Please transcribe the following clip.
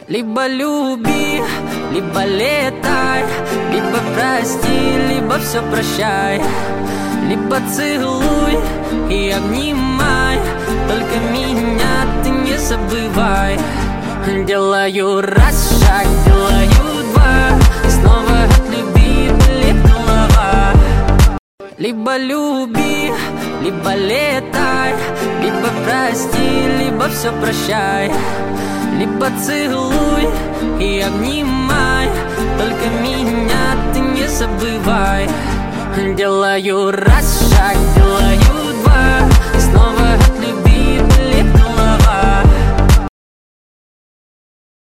Либо люби, либо летай, либо прости, либо все прощай. Либо целуй и обнимай, только меня ты не забывай. Делаю раз шаг, делаю два, снова от любви болит голова. Либо люби, либо летай, либо прости, либо все прощай. Либо целуй и обнимай, только меня ты не забывай. Делаю раз шаг, делаю два, снова